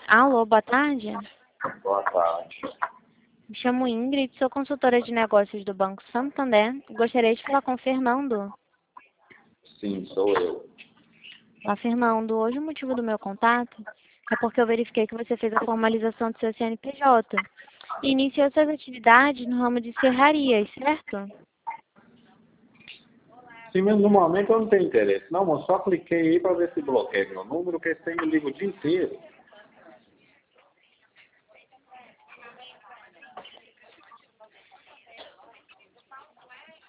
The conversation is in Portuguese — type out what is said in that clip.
Alô, boa tarde. Boa tarde. Me chamo Ingrid, sou consultora de negócios do Banco Santander. Gostaria de falar com o Fernando. Sim, sou eu. Olá, Fernando. Hoje o motivo do meu contato é porque eu verifiquei que você fez a formalização do seu CNPJ e iniciou suas atividades no ramo de serrarias, certo? Sim, mas no momento eu não tenho interesse. Não, mas só cliquei aí para ver se bloqueia meu número, porque você me liga o dia inteiro.